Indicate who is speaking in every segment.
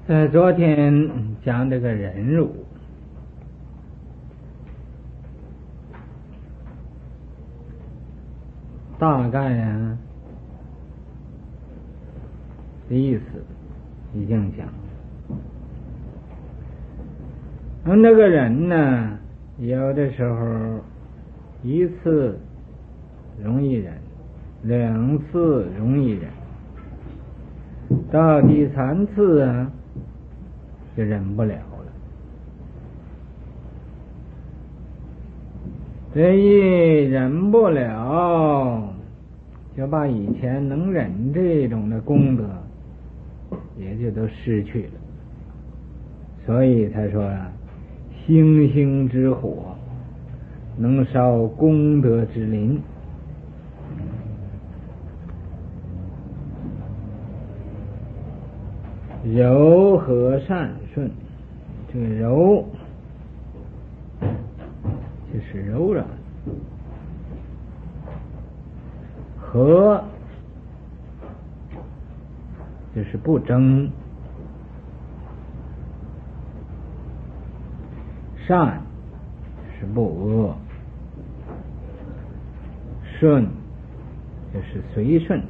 Speaker 1: 昨天讲这个忍辱，大概的意思已经讲。这个人呢，有的时候一次容易忍，两次容易忍，到第三次就忍不了了。这一忍不了，就把以前能忍这种的功德也就都失去了。所以他说星星之火能烧功德之林。柔和善顺，这个柔就是柔软，和就是不争，善是不恶，顺就是随顺。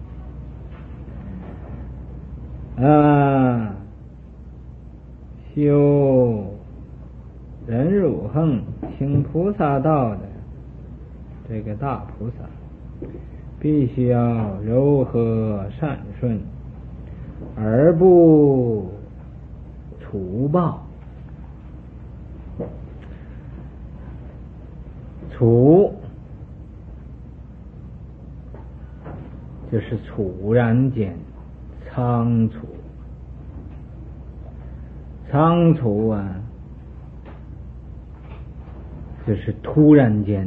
Speaker 1: 修忍辱行行菩萨道的这个大菩萨，必须要柔和善顺，而不除暴。除就是猝然间，仓促，仓促就是突然间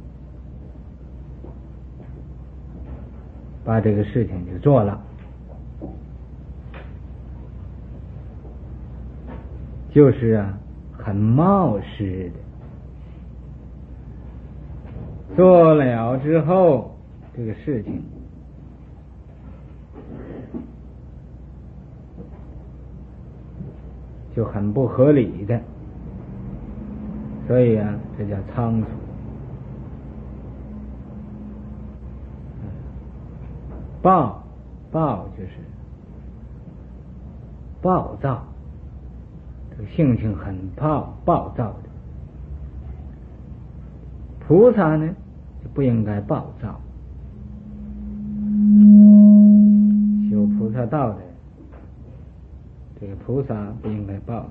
Speaker 1: 把这个事情就做了，就是很冒失的做了之后，这个事情就很不合理的，所以这叫仓促。暴就是暴躁，这个性情很暴躁的。菩萨呢就不应该暴躁，修菩萨道的这个菩萨不应该暴躁，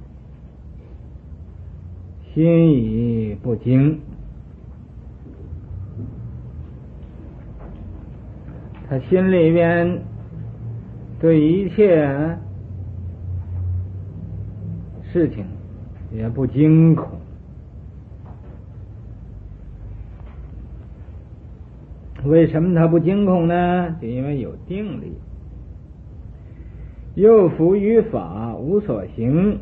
Speaker 1: 心已不惊，他心里边对一切事情也不惊恐。为什么他不惊恐呢？就因为有定力。又服于法，无所行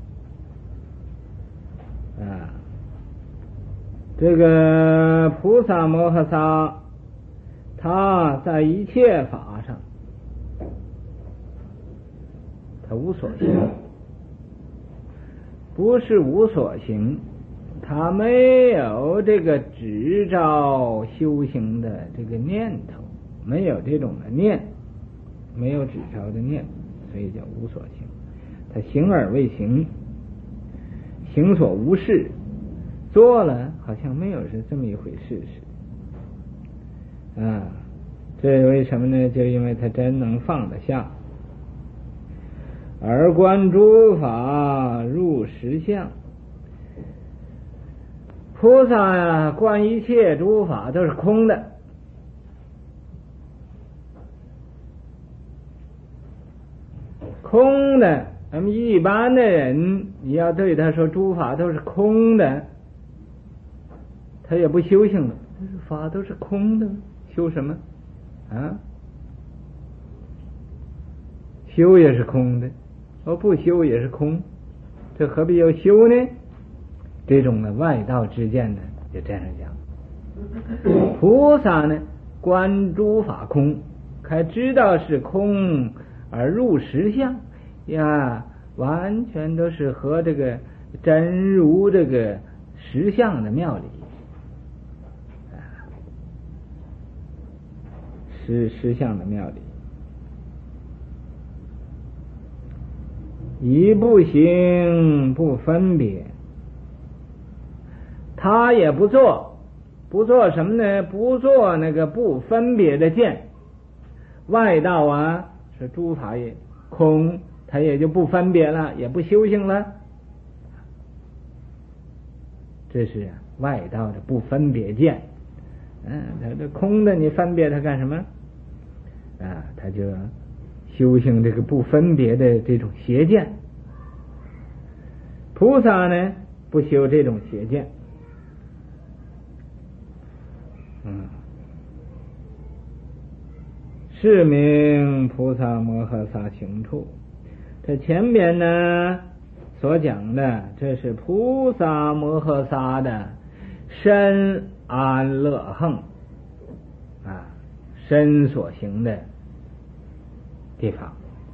Speaker 1: 这个菩萨摩诃萨，他在一切法上他无所行，不是无所行，他没有这个执照修行的这个念头，没有这种的念，没有执照的念，所以叫无所行。他行而未行，行所无事，做了好像没有是这么一回事似的这为什么呢？就因为他真能放得下。而观诸法入实相，菩萨观一切诸法都是空的，空的。那么一般的人，你要对他说诸法都是空的，他也不修行了。法都是空的，修什么修也是空的，不修也是空，这何必要修呢？这种的外道之见呢，就这样讲。菩萨呢，观诸法空，开知道是空而入实相， 呀，完全都是和这个真如这个实相的妙理，实相的妙理，一不行不分别，他也不做什么呢？不做那个不分别的见。外道啊，是诸法也空，他也就不分别了，也不修行了。这是外道的不分别见。他这空的你分别它干什么？他就修行这个不分别的这种邪见。菩萨呢，不修这种邪见。是名菩萨摩诃萨行处。这前边呢所讲的，这是菩萨摩诃萨的身安乐行身所行的地方。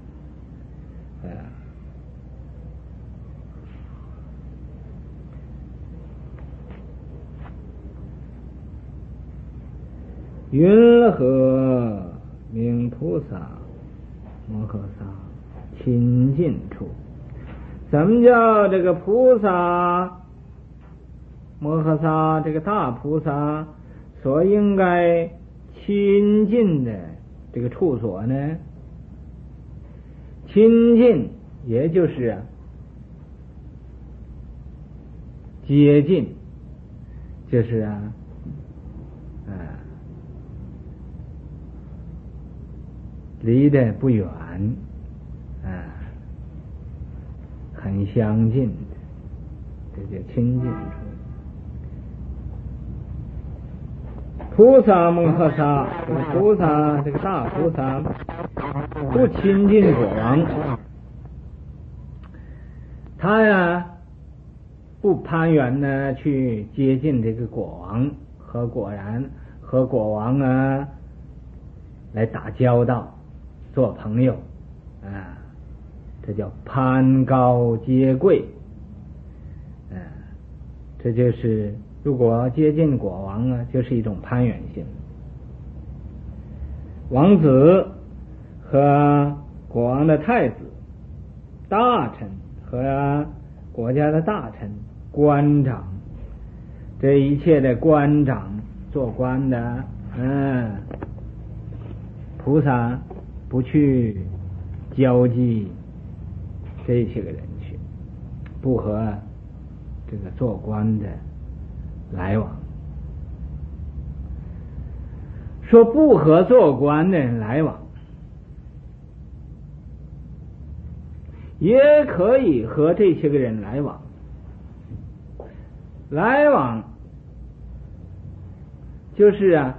Speaker 1: 云何名菩萨摩诃萨亲近处？怎么叫这个菩萨摩诃萨这个大菩萨所应该亲近的这个处所呢？亲近也就是接近，就是离得不远，很相近的，这叫亲近处。菩萨摩诃萨，这个菩萨，这个大菩萨不亲近果王，他呀不攀缘呢去接近这个果王和果王来打交道做朋友，这叫攀高接贵。这就是如果接近果王就是一种攀缘性。王子和国王的太子、大臣和国家的大臣、官长，这一切的官长做官的，菩萨不去交际这些个人去，不和这个做官的来往。说不和做官的人来往，也可以和这些个人来往。来往就是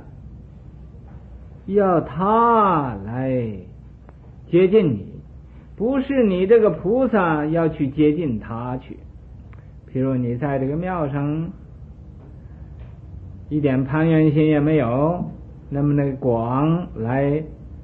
Speaker 1: 要他来接近你，不是你这个菩萨要去接近他去。譬如你在这个庙上一点攀缘心也没有，那么那个国王来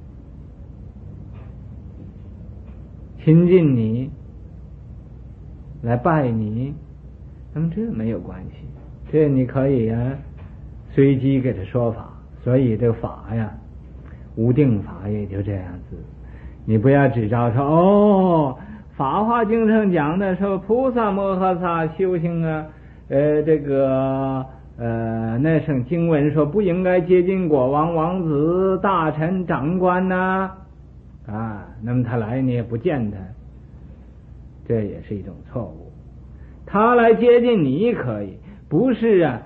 Speaker 1: 亲近你，来拜你，那么这没有关系，这你可以随机给他说法。所以这个法无定法也就这样子。你不要只照说法华经上讲的说菩萨摩诃萨修行这个那圣经文说不应该接近国王、王子、大臣、长官那么他来你也不见他，这也是一种错误。他来接近你可以，不是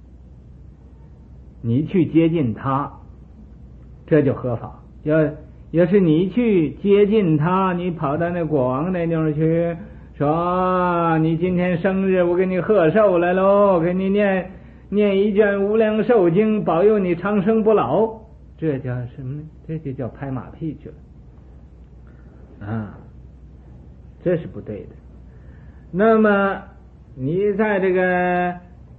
Speaker 1: 你去接近他，这就合法。要是你去接近他，你跑到那国王那地方去说你今天生日，我给你贺寿来喽，给你念一卷无量寿经，保佑你长生不老，这叫什么呢？这就叫拍马屁去了这是不对的。那么你在这个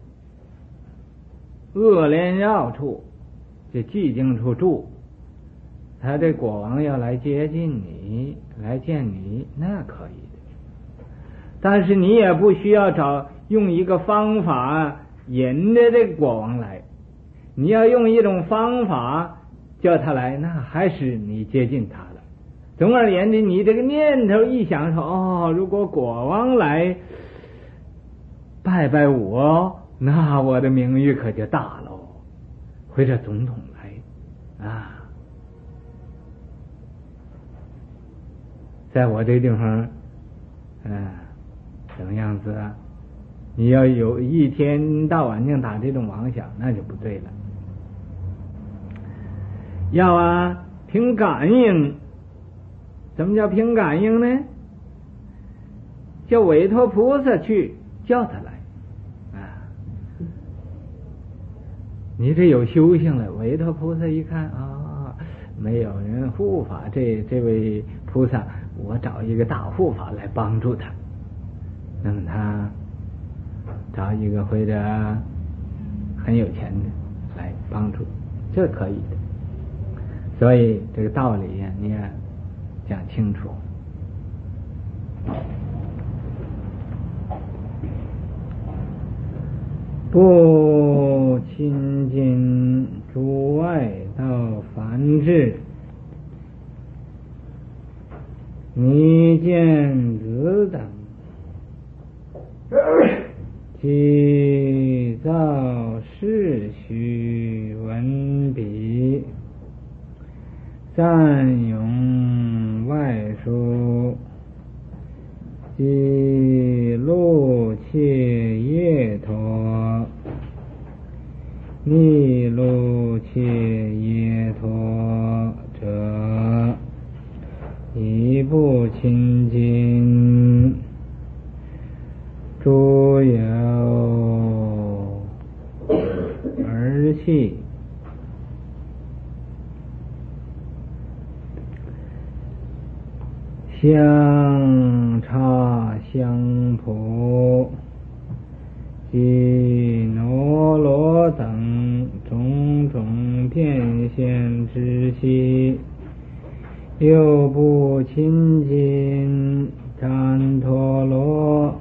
Speaker 1: 恶莲绕处，这寂静处住，他这国王要来接近你， 你来见你，那可以的。但是你也不需要用一个方法引着这个国王来，你要用一种方法叫他来，那还是你接近他了。总而言之，你这个念头一想说，如果国王来拜拜我，那我的名誉可就大喽，或者总统来啊，在我这地方什么样子啊？你要有一天到晚净打这种妄想，那就不对了。要凭感应。什么叫凭感应呢？就委托菩萨去叫他来你这有修行了，委托菩萨一看没有人护法，这位菩萨，我找一个大护法来帮助他。那么他找一个或者很有钱的来帮助，这可以的。所以这个道理你也讲清楚。不亲近诸外道梵志，泥见子等，即造世虚文笔，赞咏外书，即露切耶陀，逆露切耶陀者，亦不亲近诸有儿戏，香叉香普及罗罗等种种变现之息，又不亲近旃陀罗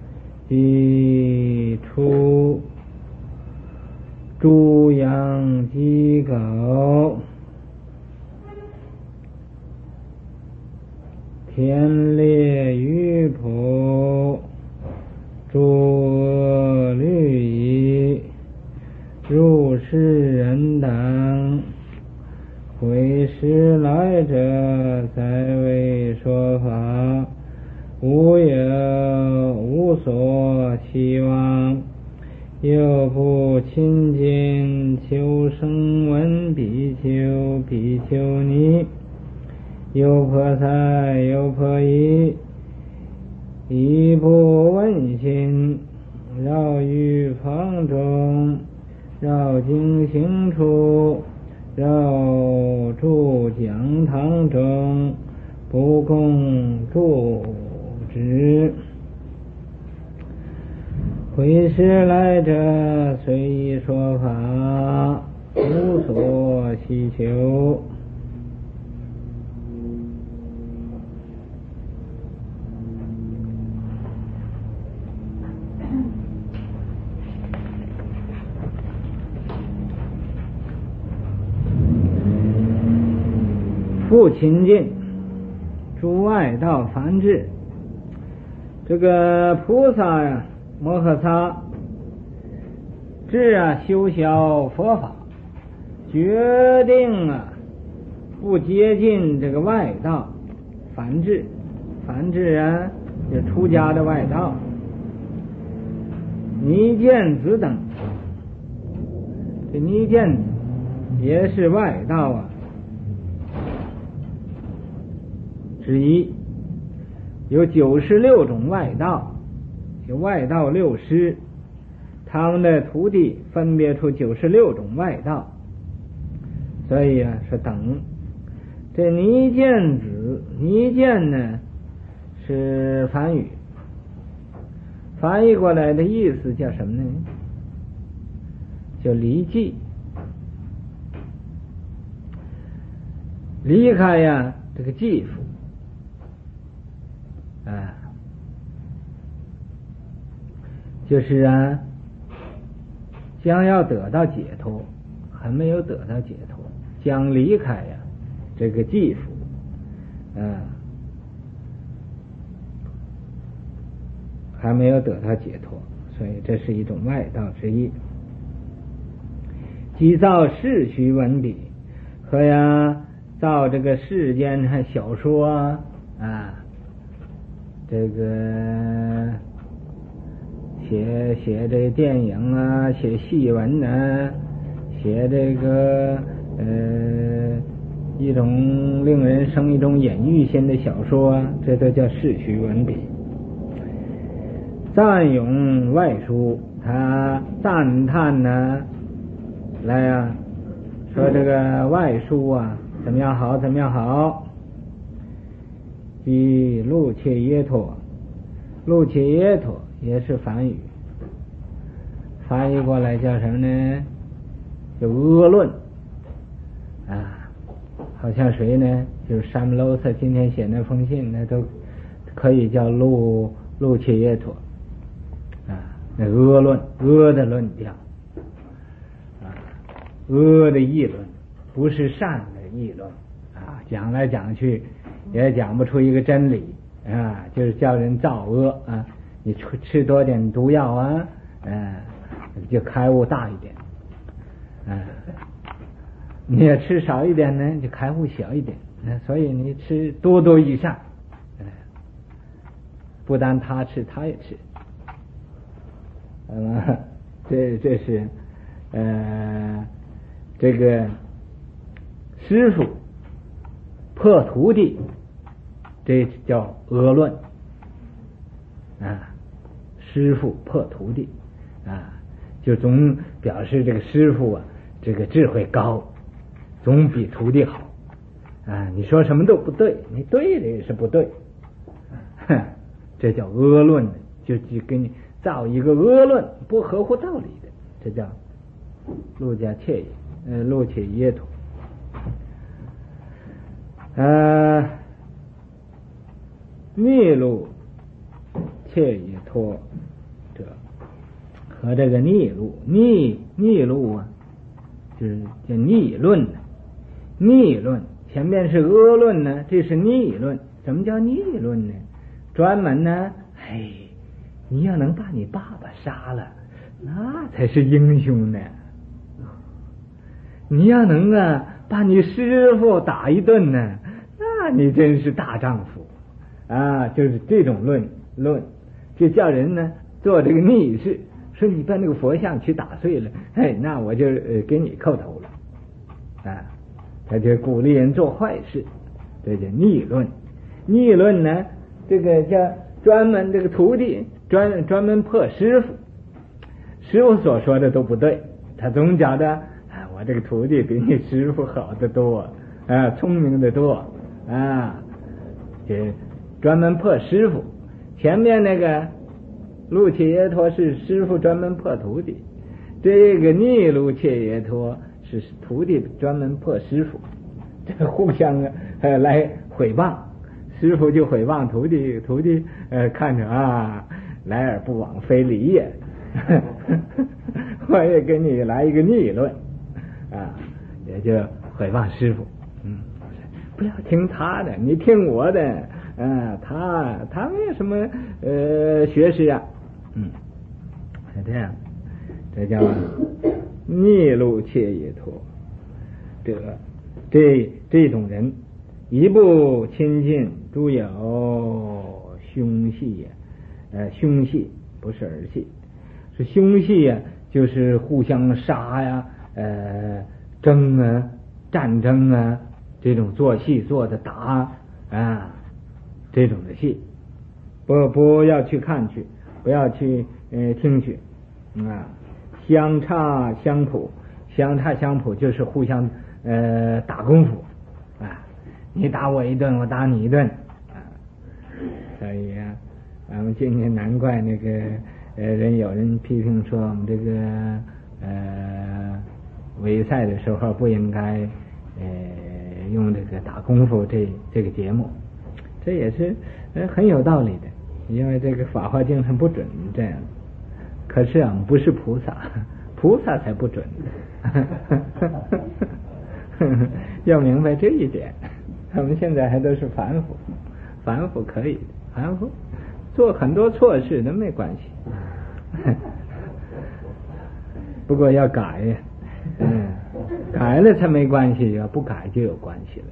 Speaker 1: 及出诸养鸡狗，天列鱼仆，诸恶律仪，入世人等，会时来者，在为说法，无所期望，又不亲近求生闻比丘、比丘尼，优婆塞、优婆夷，亦不问心，绕于房中，绕经行处，绕住讲堂中，不共住止。会时来者，随意说法，无所希求。不亲近诸外道梵志，这个菩萨摩诃萨志修小佛法，决定不接近这个外道梵志。梵志是出家的外道，尼犍子等，这尼犍子也是外道之一，有96种外道，有外道六师，他们的徒弟分别出96种外道，所以是等。这尼犍子，尼犍呢是梵语，翻译过来的意思叫什么呢？叫离寂，离开这个继父， 啊，就是将要得到解脱，还没有得到解脱，将离开这个寂福，还没有得到解脱，所以这是一种外道之意。即造世虚文笔，和造这个世间小说这个写这电影写戏文写这个一种令人生一种隐喻心的小说这都叫世虚文笔。赞咏外书，他赞叹来说这个外书怎么样好，怎么样好。即路切耶陀，路切耶陀也是梵语，翻译过来叫什么呢？叫阿论好像谁呢？就是沙姆罗萨今天写那封信，那都可以叫路切耶陀那阿论，阿的论调阿的议论，不是善的议论讲来讲去也讲不出一个真理就是叫人造恶你吃多点毒药就开悟大一点你也吃少一点呢，就开悟小一点所以你吃多益善不但他吃他也吃这是这个师父破徒弟，这叫阿论师父破徒弟就总表示这个师父这个智慧高，总比徒弟好你说什么都不对，你对的也是不对这叫阿论，就给你造一个阿论，不合乎道理的，这叫路加切路切耶陀逆路切耶陀者和这个逆路就是叫逆论逆论前面是阿论呢，这是逆论。什么叫逆论呢？专门你要能把你爸爸杀了，那才是英雄呢。你要能把你师父打一顿呢，那你真是大丈夫就是这种论就叫人呢做这个逆事，说你把那个佛像去打碎了，那我就给你叩头了他就鼓励人做坏事，这叫逆论。逆论呢，这个叫专门这个徒弟专门破师傅，师傅所说的都不对，他总觉得我这个徒弟比你师傅好得多聪明得多这专门破师傅。前面那个路切耶陀是师傅专门破徒弟，这个逆路切耶陀是徒弟专门破师傅，这互相来毁谤，师傅就毁谤徒弟，徒弟看着来而不往非礼也我也给你来一个逆论也就毁谤师傅不要听他的，你听我的他没有什么学识是这样，这叫逆路切耶陀这种人一不亲近诸有凶戏凶戏不是儿戏，是凶戏就是互相杀争战争这种做戏做的打这种的戏不要去看去，不要去听去相差相谱，相差相谱就是互相打功夫你打我一顿，我打你一顿所以咱们今天难怪那个有人批评说我们这个围赛的时候不应该用这个打功夫这个节目， 这也是很有道理的，因为这个《法华经》它不准这样。可是啊，不是菩萨，菩萨才不准要明白这一点。他们现在还都是凡夫，凡夫可以，凡夫做很多错事都没关系，不过要改呀，改了才没关系，要不改就有关系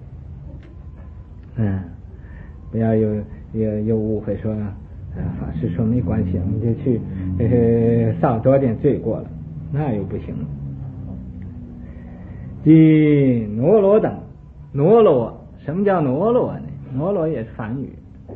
Speaker 1: 了。不要有误会说，法师说没关系，我们就去少多点罪过了，那又不行。即挪罗等，挪罗什么叫挪罗呢？挪罗也是梵语，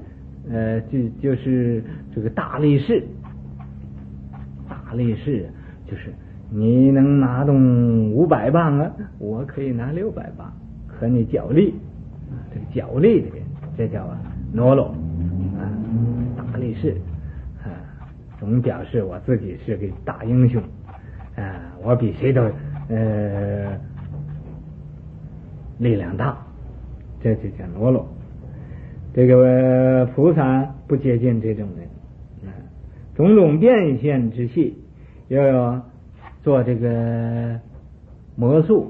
Speaker 1: 就是这个大力士，大力士就是你能拿动500磅啊，我可以拿600磅和你角力，这个角力的人，这叫挪罗大力士总表示我自己是个大英雄我比谁都力量大，这就叫挪罗。这个菩萨不接近这种人，种种变现之系，要做这个魔术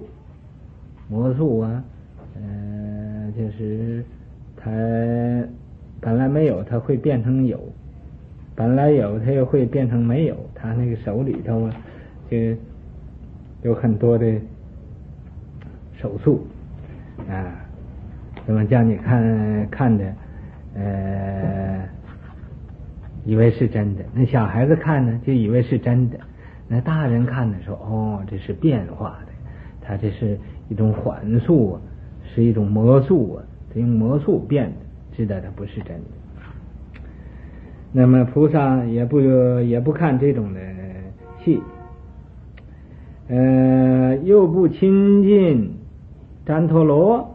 Speaker 1: 就是他本来没有，他会变成有；本来有，他又会变成没有。他那个手里头就有很多的手术怎么叫你看的以为是真的，那小孩子看呢就以为是真的，那大人看的说这是变化的，他这是一种幻术是一种魔术他用魔术变的，知道它不是真的。那么菩萨也不看这种的戏，又不亲近旃陀罗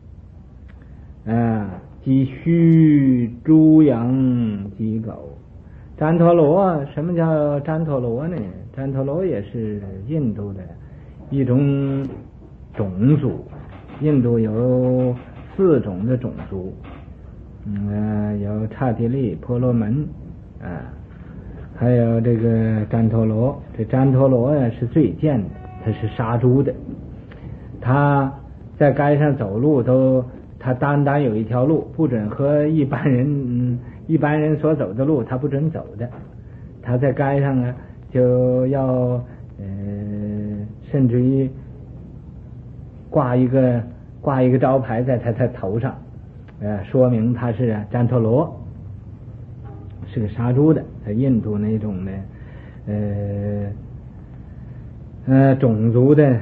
Speaker 1: 即须猪羊鸡狗。旃陀罗，什么叫旃陀罗呢？旃陀罗也是印度的一种种族，印度有4种的种族，有刹帝利、婆罗门还有这个旃陀罗。这旃陀罗是最贱的，他是杀猪的，他在街上走路他单有一条路，不准和一般人所走的路他不准走的，他在街上就要甚至于挂一个招牌在他头上说明他是旃陀罗，是个杀猪的。在印度那种的种族的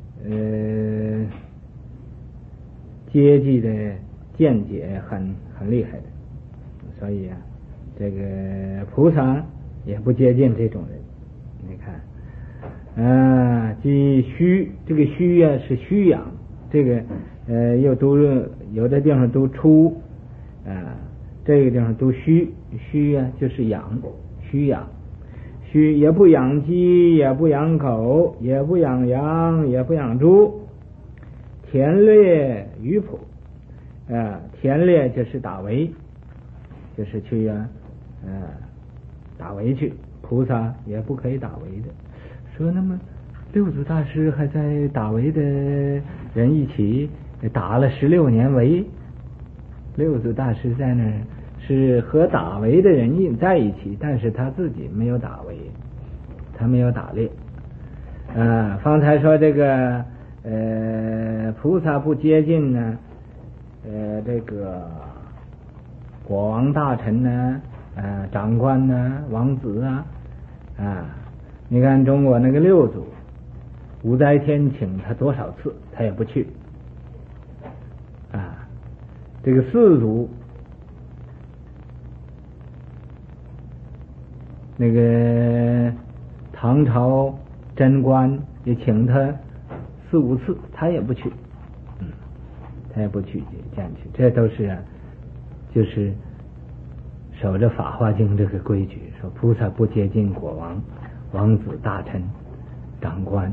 Speaker 1: 阶级的见解很厉害的，所以这个菩萨也不接近这种人。你看即虚，这个虚是虚养，这个又读有的地方读出这个地方读虚就是养，虚养。虚也不养鸡，也不养狗，也不养羊，也不养猪。田猎渔捕田猎就是打围，就是去打围去，菩萨也不可以打围的。说那么六祖大师还在打围的人一起打了16年围，六祖大师在那儿是和打围的人在一起，但是他自己没有打围，他没有打猎方才说这个菩萨不接近呢这个国王大臣呢长官呢王子你看中国那个六祖武则天请他多少次他也不去这个四祖那个唐朝贞观也请他4、5次，他也不去，他也不去见去，这都是就是守着《法华经》这个规矩，说菩萨不接近国王、王子、大臣、长官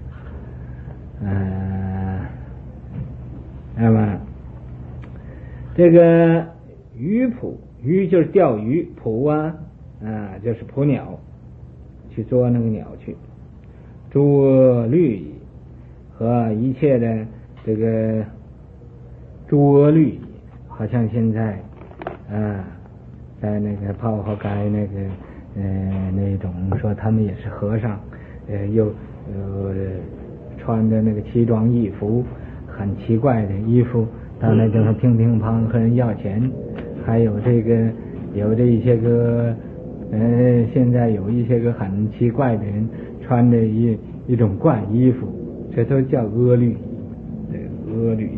Speaker 1: 那么这个鱼捕，鱼就是钓鱼，捕就是捕鸟，去捉那个鸟去。诸律仪和一切的这个诸阿律仪，好像现在在那个泡泡街那种说他们也是和尚，又穿着那个奇装异服，很奇怪的衣服，到那地方乒乒乓和人要钱，还有有这一些个现在有一些个很奇怪的人穿着一种怪衣服，这都叫阿律，阿律，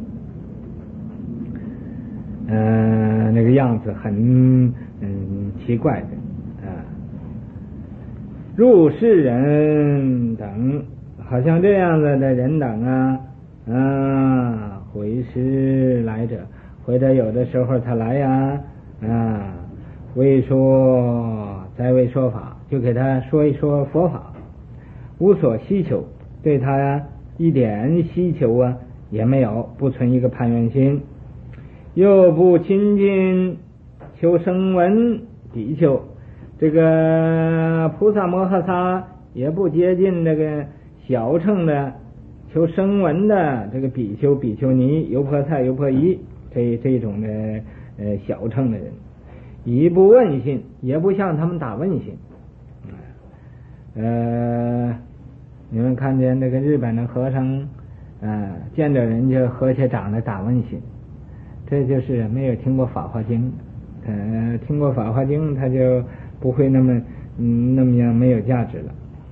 Speaker 1: 那个样子很奇怪的入世人等，好像这样子的人等回师来者，或者有的时候他来为说法，就给他说一说佛法，无所希求，对他一点希求也没有，不存一个攀缘心，又不亲近求声闻比丘，这个菩萨摩诃萨也不接近这个小乘的求声闻的这个比丘比丘尼优婆塞优婆夷这种的小乘的人，以不问信，也不向他们打问信。你们看见这个日本的和尚见着人就合起掌来打问信，这就是没有听过法华经，听过法华经他就不会那么样没有价值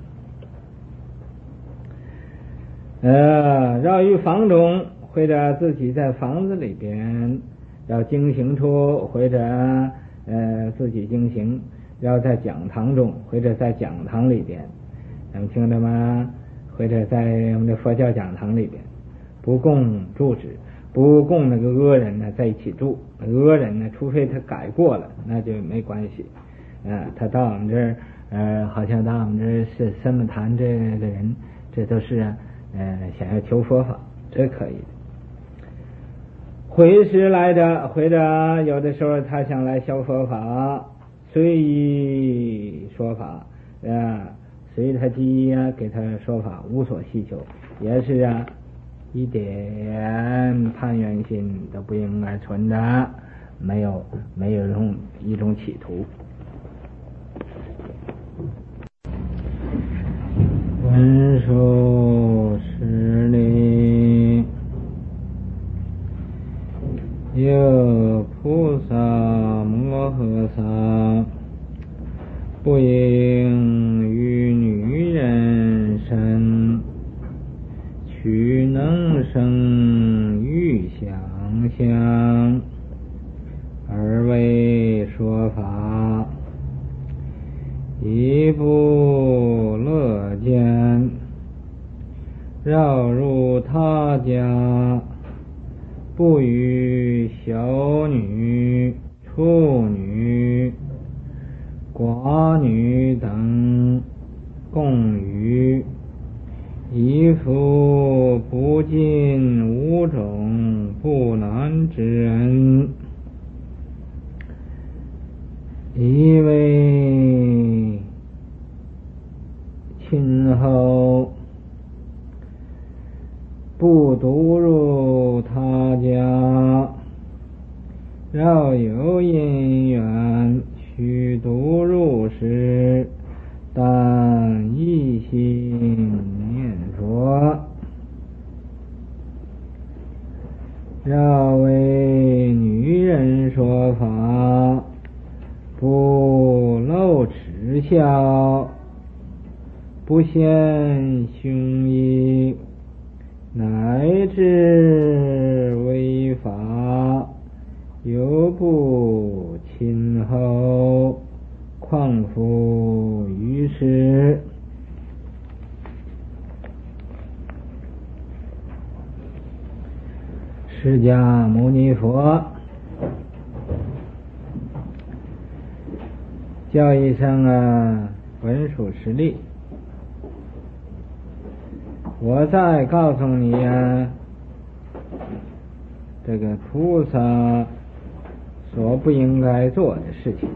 Speaker 1: 了。绕于房中，或者自己在房子里边要经行处，或者自己经行，要在讲堂中，或者在讲堂里边，咱们听着吗？或者在我们的佛教讲堂里边，不共住址，不共那个恶人呢在一起住，恶人呢除非他改过了，那就没关系。他到我们这儿好像到我们这儿是三木坛这个人，这都是想要求佛法，这可以的。回师来的，或者有的时候他想来修佛法，随意说法随他机给他说法，无所希求，也是一点攀缘心都不应该存的，没有一种企图。文殊师利，有菩萨摩诃萨，不应于女人身，取能生欲想象，而为说法，一不乐见，绕入他家，不与小女、处女、寡女等共语，一复不尽五种不难之人，以为亲后，不独入他家，绕有因缘须独入时，但一心念佛，绕为女人说法，不露齿笑，不显凶仪，乃至违法，犹不亲后，况复于世。释迦牟尼佛叫一声文殊师利，我再告诉你这个菩萨所不应该做的事情。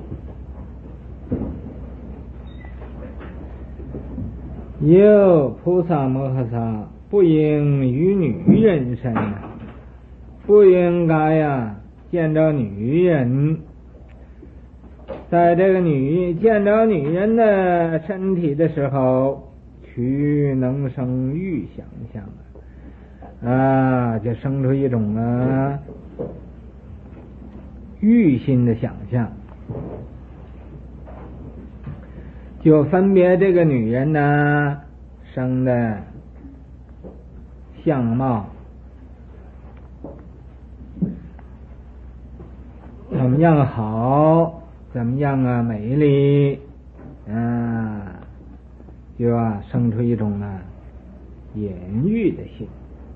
Speaker 1: 有菩萨摩诃萨不应与女人身，不应该见着女人。在这个见着女人的身体的时候，去能生欲想象就生出一种欲心的想象，就分别这个女人生的相貌怎么样好，怎么样美丽就生出一种眼欲的心，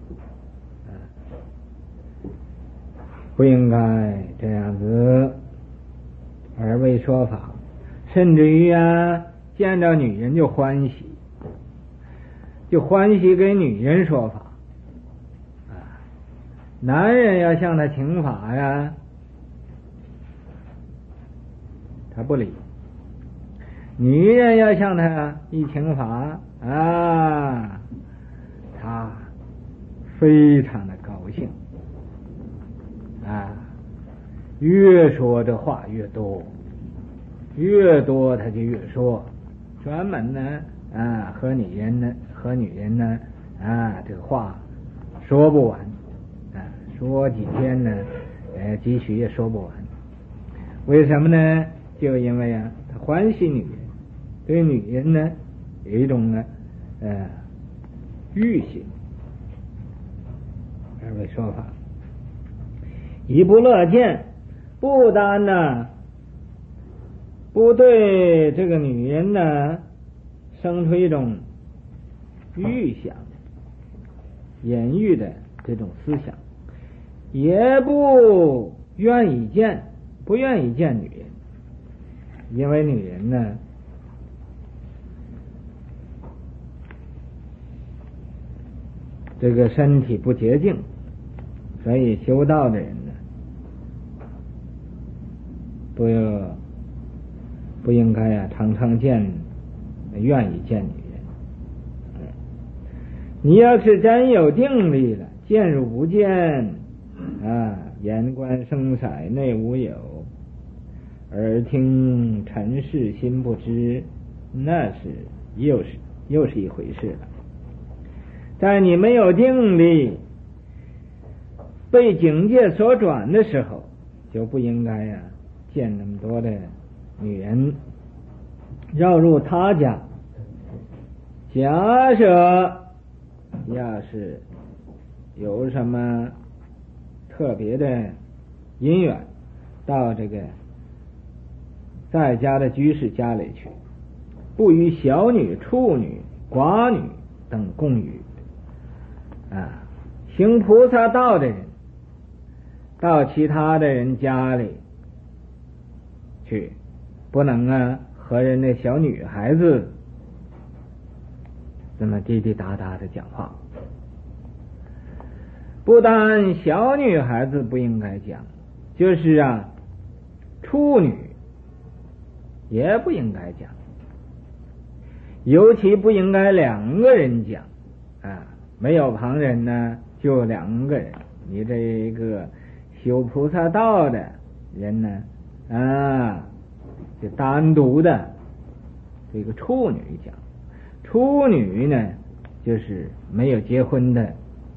Speaker 1: 不应该这样子而为说法，甚至于见到女人就欢喜，给女人说法男人要向他请法他不理，女人要向他一请法他非常的高兴越说这话越多，他就越说，专门和女人这个话说不完说几天几许也说不完。为什么呢？就因为他欢喜女人，对女人有一种欲心而为说法。以不乐见，不单不对这个女人生出一种欲想言欲的这种思想，也不愿意见女人，因为女人这个身体不洁净，所以修道的人不应该常常愿意见女人。你要是真有定力了，见入不见眼观声色内无有，耳听尘世心不知，那是又是一回事了。但你没有定力，被境界所转的时候，就不应该见那么多的女人绕入他家。假设要是有什么特别的因缘，到这个在家的居士家里去，不与小女、处女、寡女等共语行菩萨道的人到其他的人家里去，不能和人的小女孩子这么滴滴答答的讲话。不但小女孩子不应该讲，就是处女也不应该讲，尤其不应该两个人讲没有旁人就两个人。你这一个修菩萨道的人就单独的这个处女讲。处女呢，就是没有结婚的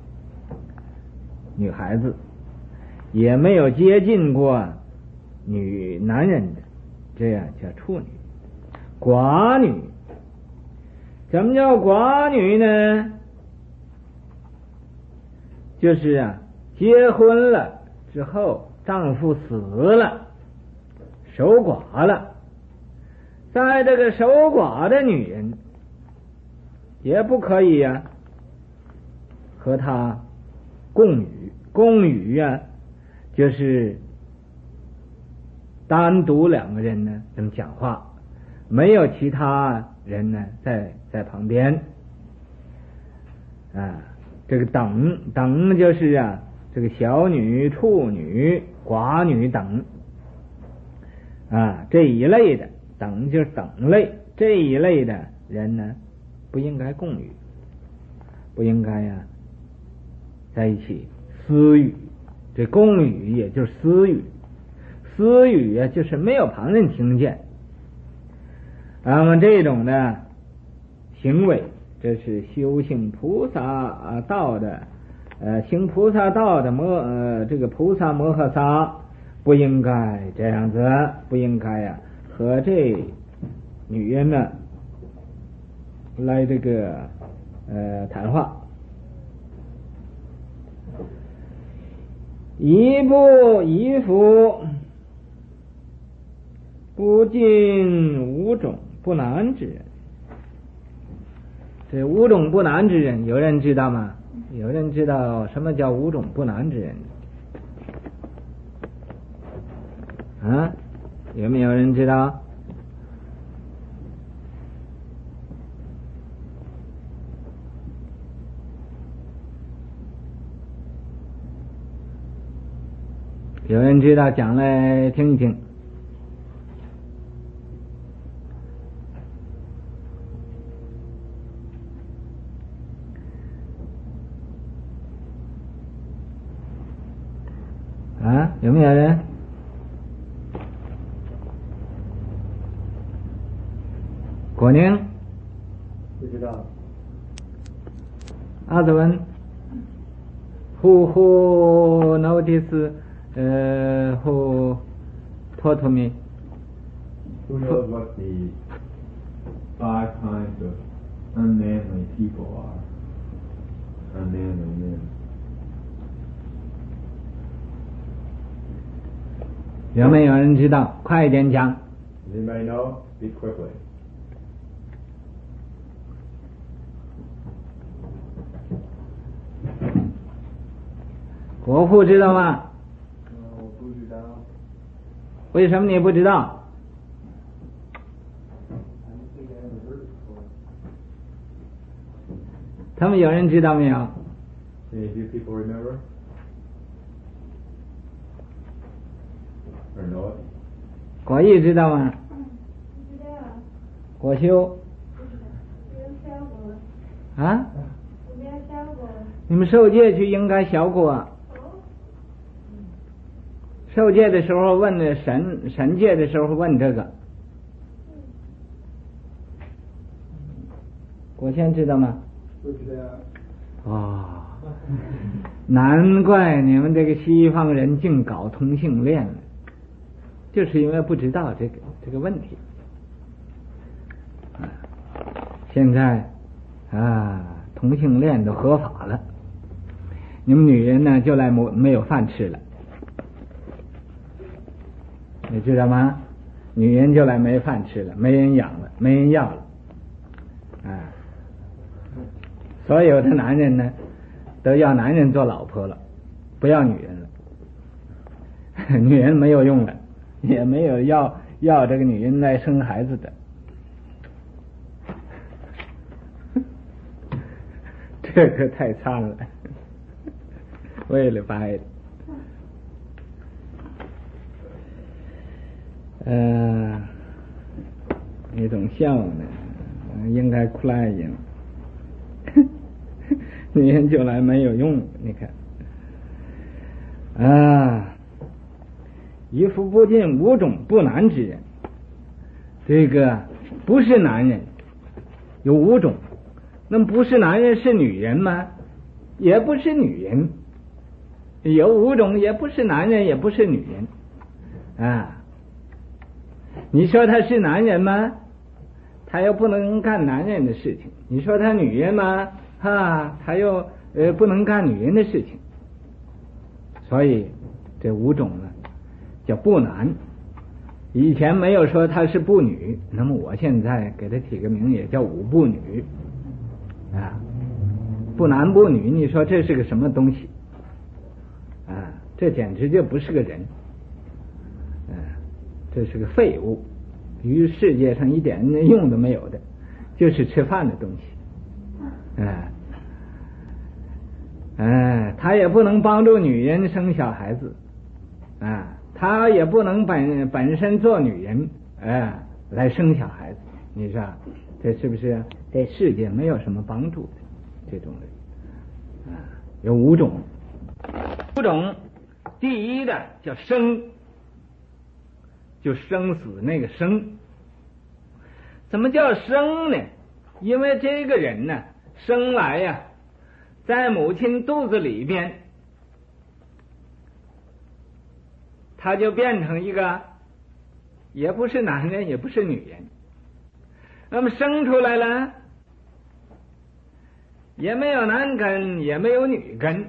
Speaker 1: 女孩子，也没有接近过男人的，这样叫处女。寡女，怎么叫寡女呢？就是结婚了之后，丈夫死了，守寡了，在这个守寡的女人也不可以和他共语。共语就是单独两个人这么讲话，没有其他人在旁边这个等就是这个小女、处女、寡女等这一类的，等就是等类，这一类的人呢，不应该共语，不应该在一起私语。这共语也就是私语，私语就是没有旁人听见。那么这种的行为，这是修行菩萨道的行菩萨道的这个菩萨摩诃萨不应该这样子，不应该和这女人呢来这个谈话。一不一夫，不尽五种不难之人。这五种不难之人，有人知道吗？有人知道什么叫五种不难之人有没有人知道？有人知道，讲来听一听。有没有人？果宁
Speaker 2: 不知道。
Speaker 1: 阿泽文 who notice who taught me?
Speaker 2: Who knows what the 5 kinds of unmanly people are? Unmanly men.
Speaker 1: 有没有人知道？快一点讲。
Speaker 2: Does anybody know? Speak quickly.
Speaker 1: 国父知道吗？
Speaker 2: 我不知道。
Speaker 1: 为什么你不知道？他们有人知道没有？
Speaker 2: Any of you people remember? Or know it?
Speaker 1: 果毅知道吗？
Speaker 3: 不知道。
Speaker 1: 果修
Speaker 3: 没有效果。
Speaker 1: 我
Speaker 3: 没有效果。
Speaker 1: 你们受戒去应该效果。受戒的时候问的神戒的时候问这个。果先知道吗？
Speaker 2: 不知道。
Speaker 1: 难怪你们这个西方人净搞同性恋了，就是因为不知道这个问题。现在同性恋都合法了，你们女人呢就来没有饭吃了，你知道吗？女人就来没饭吃了，没人养了，没人要了。所有的男人呢都要男人做老婆了，不要女人了。女人没有用了，也没有要这个女人来生孩子的。这个太惨了，为了白的。你总笑呢，应该哭来一样。女人就来没有用，你看一夫不尽五种不难之人。这个不是男人，有五种。那么不是男人是女人吗？也不是女人。有五种，也不是男人，也不是女人。你说他是男人吗？他又不能干男人的事情。你说他女人吗？他又不能干女人的事情。所以这五种呢叫不男。以前没有说他是不女，那么我现在给他起个名也叫五不女。不男不女，你说这是个什么东西？这简直就不是个人。这是个废物，于世界上一点用都没有的，就是吃饭的东西。 他也不能帮助女人生小孩子，他也不能本身做女人，来生小孩子。你说这是不是在世界没有什么帮助的这种人？有5种。5种，第一的叫生，就生死那个生。怎么叫生呢？因为这个人呢，生来呀，在母亲肚子里边，他就变成一个，也不是男人，也不是女人。那么生出来了，也没有男根，也没有女根，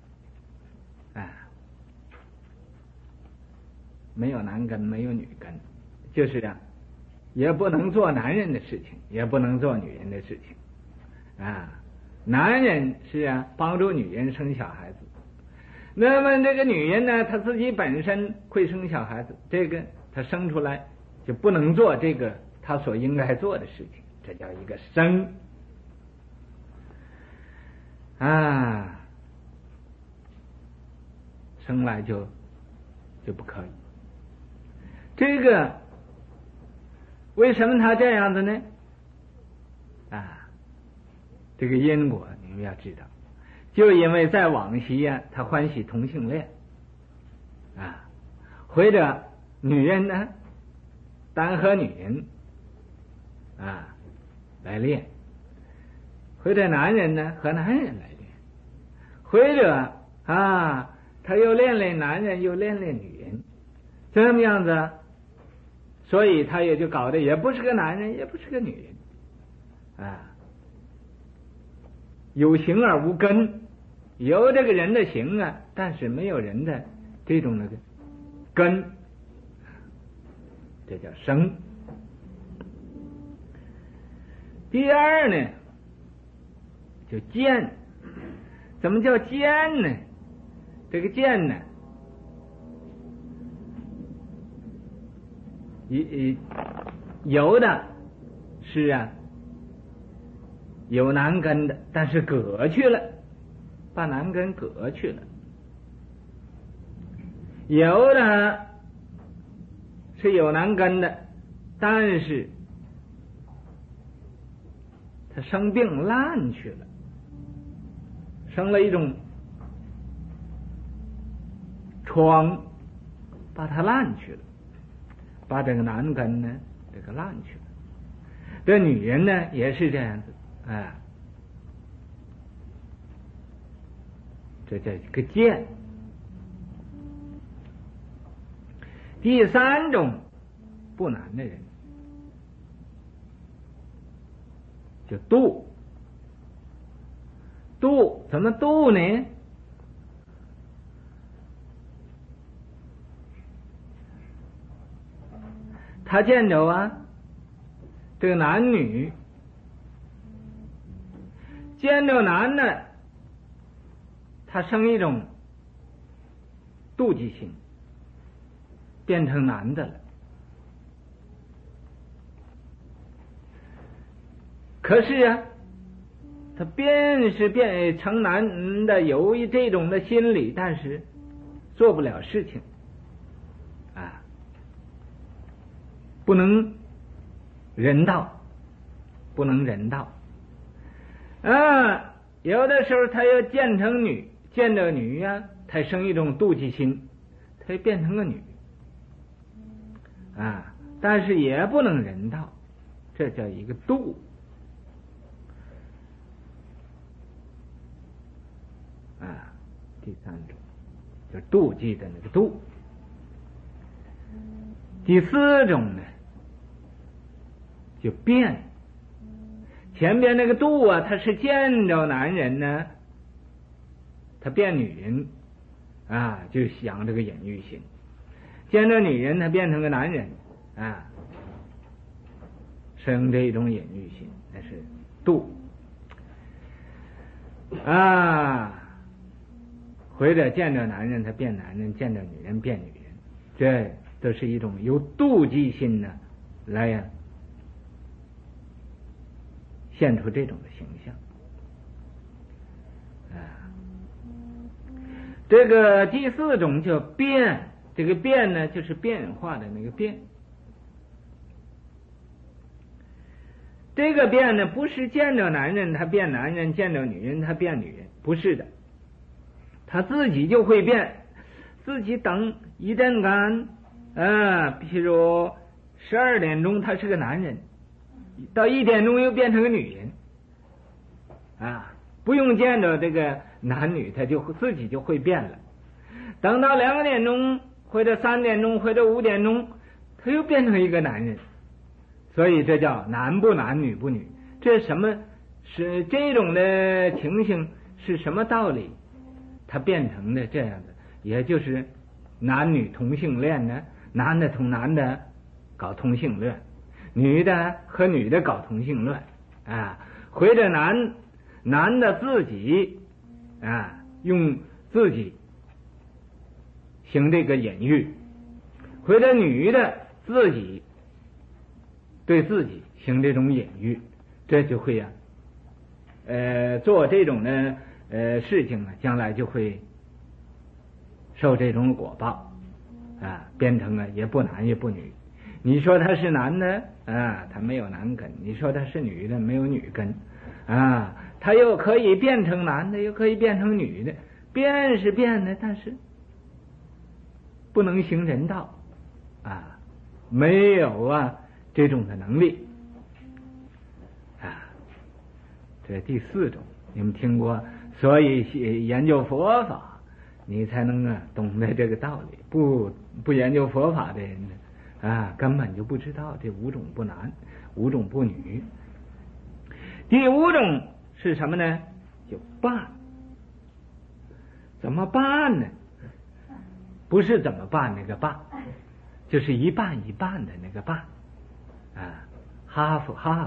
Speaker 1: 没有男根，没有女根，就是也不能做男人的事情，也不能做女人的事情。男人是帮助女人生小孩子，那么这个女人呢，她自己本身会生小孩子，这个她生出来就不能做这个她所应该做的事情，这叫一个生。生来就不可以。这个为什么他这样子呢？这个因果你们要知道，就因为在往昔他欢喜同性恋，或者女人呢单和女人来恋，或者男人呢和男人来恋，或者他又恋男人又恋女人，这么样子，所以他也就搞得也不是个男人，也不是个女人，有形而无根，有这个人的形但是没有人的这种那个根，这叫生。第二呢，就见。怎么叫见呢？这个见呢，有的是有男根的，但是割去了，把男根割去了；有的是有男根的，但是他生病烂去了，生了一种疮，把它烂去了，把这个男根呢这个烂去了。这女人呢也是这样子，这叫一个见。第三种不男的人就度。度怎么度呢？他见着这个男女，见着男的，他生一种妒忌心，变成男的了。可是他变成男的，有这种的心理，但是做不了事情，不能人道，不能人道。有的时候他要见着女他生一种妒忌心，他变成个女，但是也不能人道，这叫一个妒。第三种就是妒忌的那个妒。第四种呢就变。前边那个妒他是见着男人呢，他变女人就想这个隐喻心；见着女人他变成个男人生这种隐喻心，那是妒或者见着男人他变男人，见着女人变女人，这都是一种由妒忌心来现出这种的形象这个第4种叫变，这个变呢就是变化的那个变。这个变呢不是见着男人他变男人，见着女人他变女人，不是的，他自己就会变，自己等一阵干譬如12点钟他是个男人，到1点钟又变成个女人不用见着这个男女，他就自己就会变了。等到2点钟或者3点钟或者5点钟，他又变成一个男人。所以这叫男不男女不女。这什么是这种的情形是什么道理？它变成的这样的，也就是男女同性恋呢，男的同男的搞同性恋，女的和女的搞同性恋或者男的自己用自己行这个隐喻，或者女的自己对自己行这种隐喻，这就会做这种的事情将来就会受这种果报变成也不男也不女。你说他是男的他没有男根；你说他是女的没有女根他又可以变成男的，又可以变成女的，变是变的，但是不能行人道没有这种的能力这第4种你们听过。所以研究佛法你才能懂得这个道理，不研究佛法的人呢根本就不知道这5种不男5种不女。第5种是什么呢？就办。怎么办呢？不是怎么办那个办，就是一半一半的那个办half。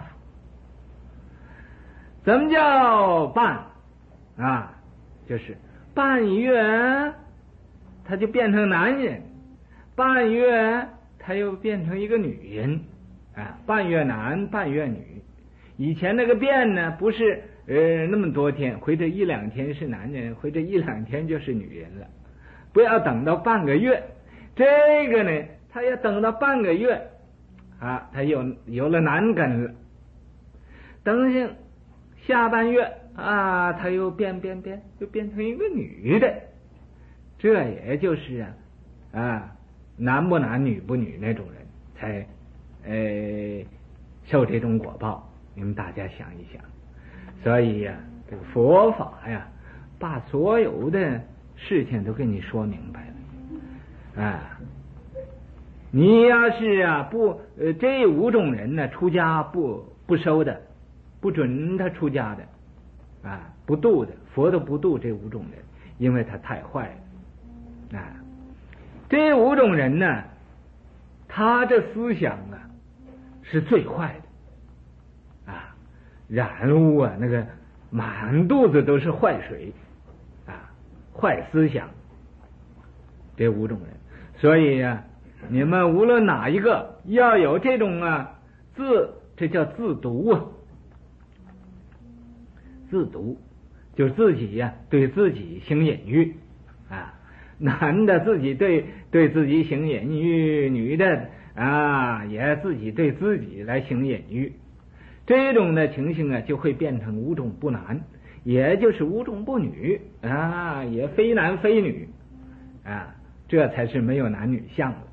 Speaker 1: 怎么叫办就是半月他就变成男人，半月他又变成一个女人半月男半月女。以前那个变呢不是那么多天，或者1-2天是男人，或者1-2天就是女人了，不要等到半个月。这个呢他要等到半个月他有了男根了，等下半月他又变又变成一个女的。这也就是男不男女不女那种人才受这种果报。你们大家想一想。所以这个佛法把所有的事情都给你说明白了你要是不这5种人呢，出家不收的，不准他出家的不度的，佛都不度这5种人，因为他太坏了这5种人呢，他这思想是最坏的染污那个满肚子都是坏水坏思想，这5种人。所以你们无论哪一个要有这种这叫自毒自毒就是自己对自己行隐喻男的自己对自己行隐喻，女的也自己对自己来行隐喻。这种的情形就会变成5种不男，也就是5种不女也非男非女这才是没有男女相了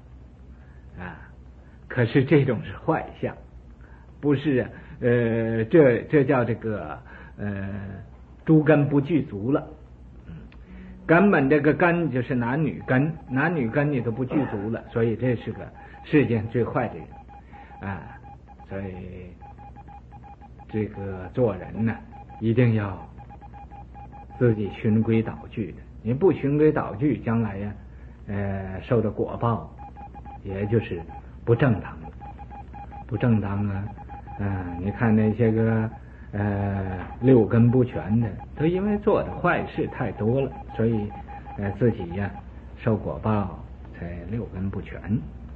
Speaker 1: 可是这种是坏相，不是这叫这个诸根不具足了。根本这个根就是男女根，男女根你都不具足了，所以这是个世界最坏的人所以这个做人呢一定要自己循规蹈矩的，你不循规蹈矩，将来受的果报也就是不正当的。不正当你看那些个6根不全的，都因为做的坏事太多了，所以自己受果报才6根不全。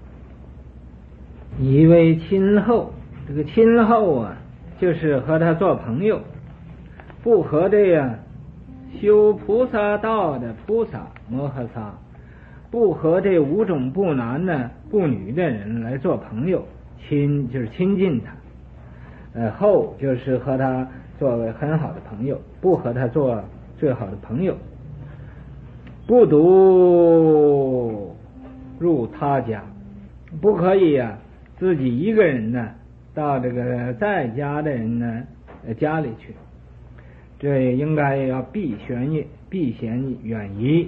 Speaker 1: 以为亲厚，这个亲厚就是和他做朋友，不和这修菩萨道的菩萨摩诃萨，不和这五种不男呢不女的人来做朋友，亲就是亲近他，后就是和他作为很好的朋友，不和他做最好的朋友，不独入他家，不可以呀，自己一个人呢到这个在家的人呢家里去，这应该要避嫌远移。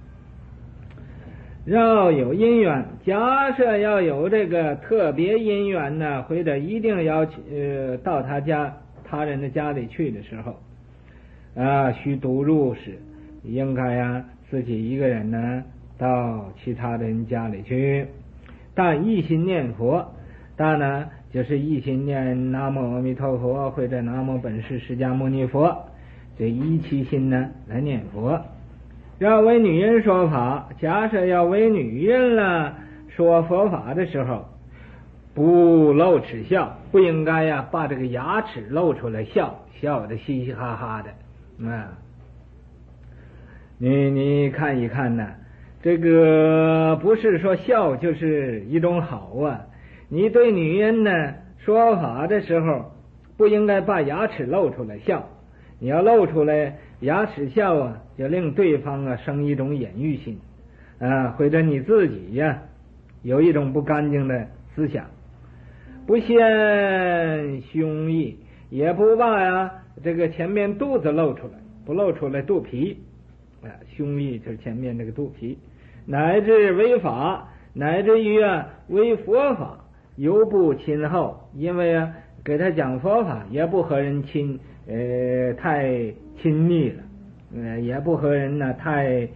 Speaker 1: 要有因缘，假设要有这个特别因缘呢，或者一定要到他人的家里去的时候，须独入时，应该自己一个人呢到其他的人家里去，但一心念佛，但呢就是一心念南无阿弥陀佛或者南无本师释迦牟尼佛，这一气心呢来念佛。要为女人说法，假设要为女人了说佛法的时候，不露齿笑，不应该把这个牙齿露出来笑的嘻嘻哈哈的。你看一看呢，这个不是说笑就是一种好啊。你对女人呢说法的时候，不应该把牙齿露出来笑，你要露出来牙齿笑就令对方生一种眼欲心，或者你自己有一种不干净的思想，不显胸臆，也不把这个前面肚子露出来，不露出来肚皮，胸臆就是前面这个肚皮，乃至违法，乃至于为佛法犹不亲厚，因为给他讲佛法也不和人太亲密了，也不和人呢太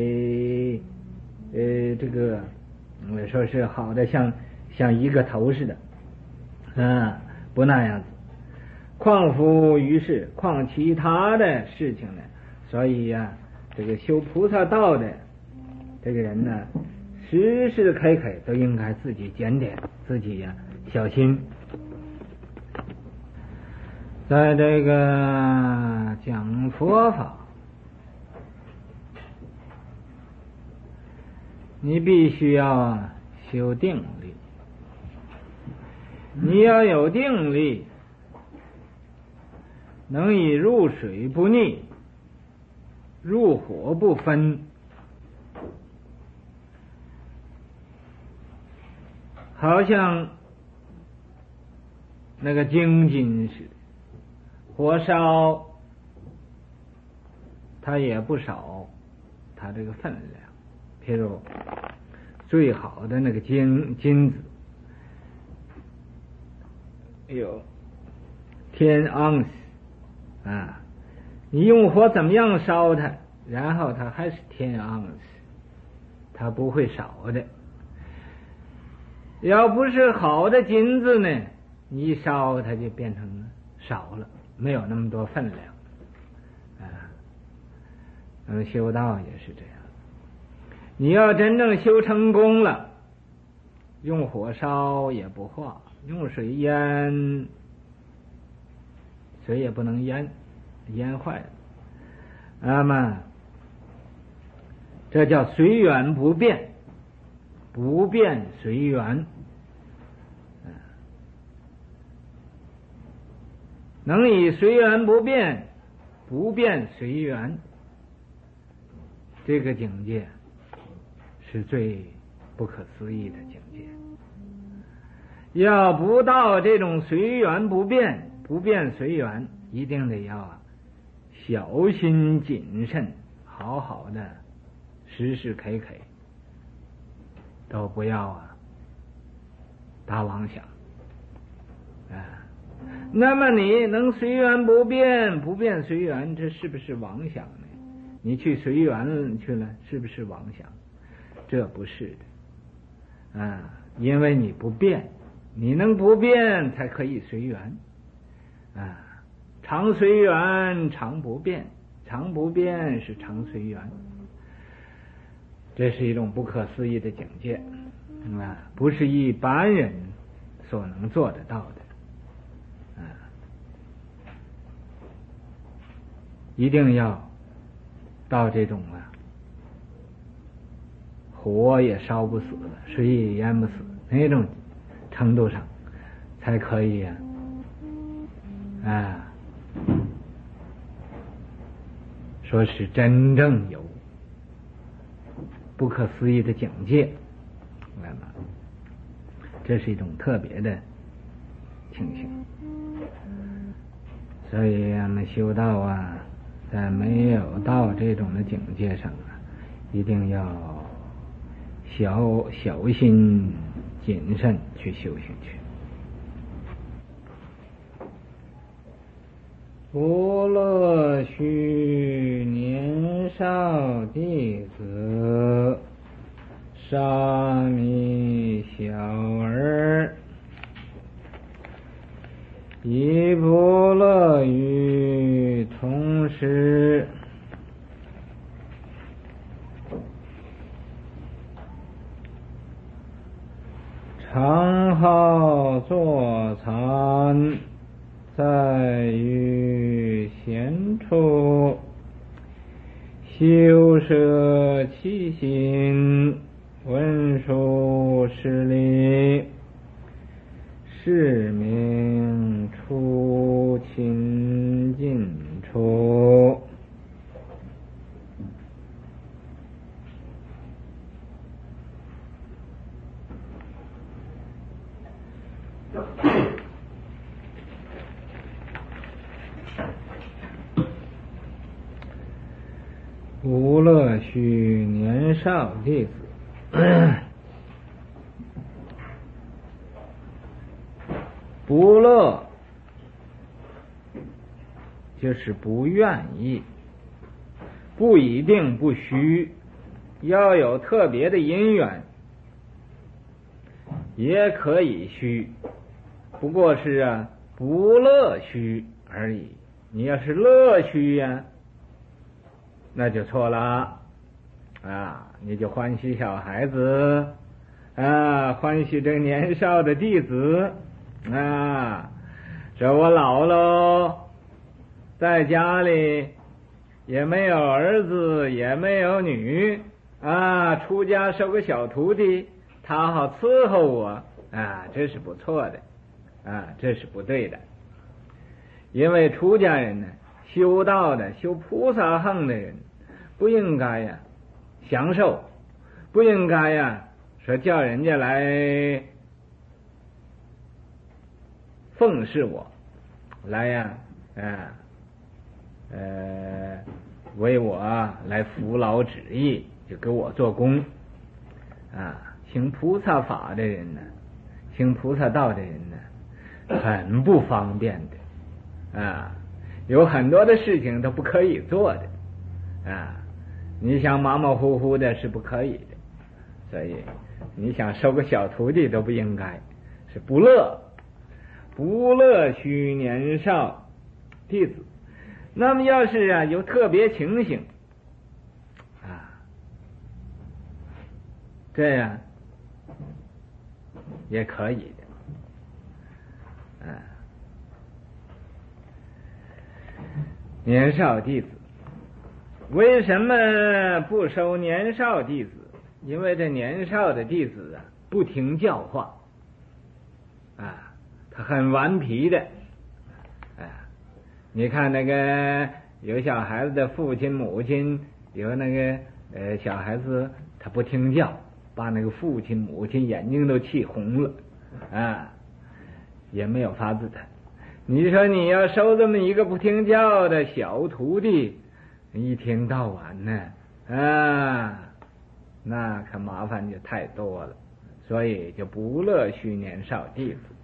Speaker 1: 这个说是好的像一个头似的，不那样子。况复于是，况其他的事情呢？所以这个修菩萨道的这个人呢，时时刻刻都应该自己检点，自己小心。在这个讲佛法，你必须要修定力，你要有定力，能以入水不溺，入火不分，好像那个精金似的，火烧它也不少，它这个分量，譬如最好的那个金子有10盎司你用火怎么样烧它，然后它还是10盎司，它不会少的。要不是好的金子呢，你一烧它就变成少了，没有那么多分量。修道也是这样，你要真正修成功了，用火烧也不化，用水淹，水也不能淹坏了。那么这叫随缘不变，不变随缘。能以随缘不变，不变随缘，这个境界是最不可思议的境界。要不到这种随缘不变，不变随缘，一定得要小心谨慎，好好的时时刻刻都不要打妄想。那么你能随缘不变，不变随缘，这是不是妄想呢？你去随缘去了，是不是妄想？这不是的，因为你不变，你能不变才可以随缘，常随缘常不变，常不变是常随缘，这是一种不可思议的境界，不是一般人所能做得到的。一定要到这种火也烧不死，水也淹不死那种程度上，才可以说是真正有不可思议的境界。这是一种特别的情形。所以俺们修道在没有到这种的境界上一定要小心谨慎去修行去。不乐须年少弟子，沙弥小儿，亦不乐于同师，常好坐禅，在于闲处，修摄其心，文殊师利，是名出亲近处。不乐须年少弟子，不乐就是不愿意，不一定不虚，要有特别的因缘也可以虚，不过是不乐须而已。你要是乐须那就错了你就欢喜小孩子欢喜这个年少的弟子这我老喽，在家里也没有儿子也没有女出家收个小徒弟，他好伺候我这是不错的这是不对的。因为出家人呢，修道的修菩萨行的人不应该享受，不应该说叫人家来奉侍我，来为我来服劳旨意，就给我做工行菩萨法的人呢，行菩萨道的人呢，很不方便的有很多的事情都不可以做的你想马马虎虎的是不可以的，所以你想收个小徒弟都不应该，是不乐。不乐须年少弟子。那么要是有特别情形这样也可以的年少弟子为什么不收年少弟子？因为这年少的弟子不听教化他很顽皮的你看那个有小孩子的父亲母亲，有那个小孩子他不听教，把那个父亲母亲眼睛都气红了也没有法子的。你说你要收这么一个不听教的小徒弟，一天到晚呢那可麻烦就太多了，所以就不乐须年少弟子。